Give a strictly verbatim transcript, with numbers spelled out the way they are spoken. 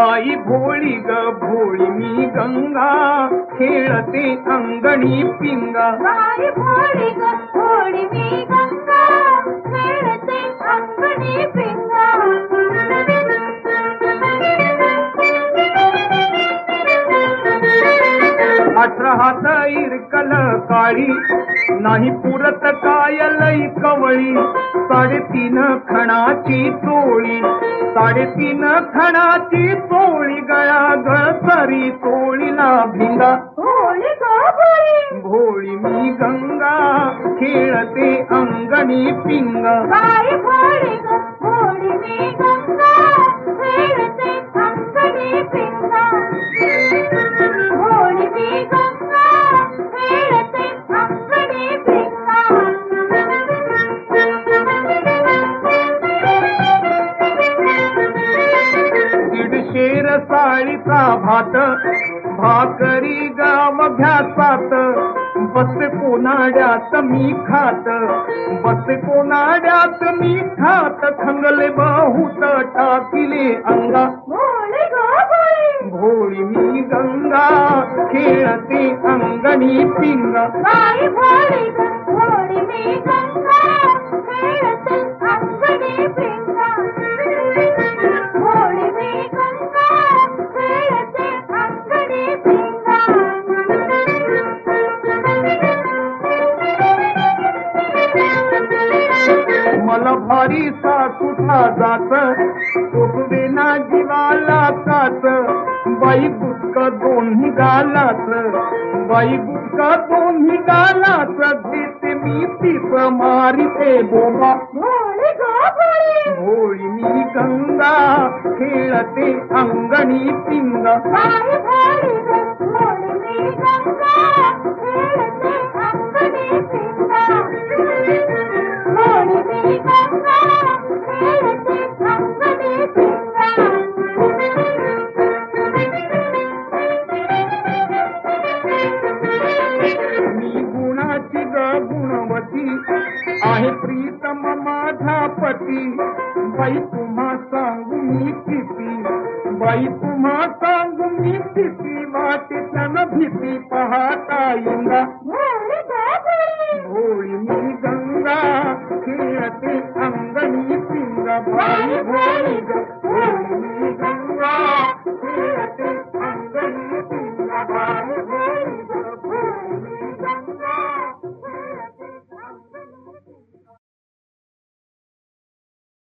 बाई भोळी ग भोळी मी गंगा, खेळते अंगणी पिंगा. बाई भोळी ग भोळी मी गंगा, खेळते अंगणी पिंगा. अठरा हात इरकल काळी, नाही पुरत काय लई कवळी. साडेतीन खणाची चोळी, साडेतीन खणाची चोळी. गळा गळसरी चोळीला भिंगा. भोळी ग भोळी भोळी मी गंगा, खेळते अंगणी पिंगा. बाई भोळी ग भोळी मी गंगा, खेळते अंगणी पिंगा. भोळी मी गंगा, खेळते अंगणी पिंगा. दीडशेर साळीचा भात, भाकरी गाव घ्यासात. बस कोनाड्यात मी खात, बस कोनाड्यात मी खात. खंगले बहुत टाकिले अंगा. भोळी ग भोळी भोळी मी गंगा, खेळते अंगणी पिंगा. बाई भोळी ग भोळी मी गंगा, खेळते अंगणी पिंगा. भोळी मी गंगा, खेळते अंगणी पिंगा. मला भारी सासुठा जात, सोसवे ना जीवाला काच. बाई बुटक दोन्ही गालाच, बाई बुटक दोन्ही गालाच. घेते मी तीच मारिते बोबा. भोळी ग भोळी भोळी मी गंगा, खेळते अंगणी पिंगा. बाई भोळी ग भोळी मी गंगा, खेळते अंगणी पिंगा. भोळी मी गंगा, खेळते अंगणी पिंगा. मी गुणाची ग गुणवती, आहे प्रीतम माझा पती. बाई तुम्हा सांगू मी किती, बाई तुम्हा सांगू मी किती. वाटे तन भीती पाहता इंगा. भोळी ग भोळी भोळी मी गंगा, खेळते अंगणी पिंगा. बाई भोळी ग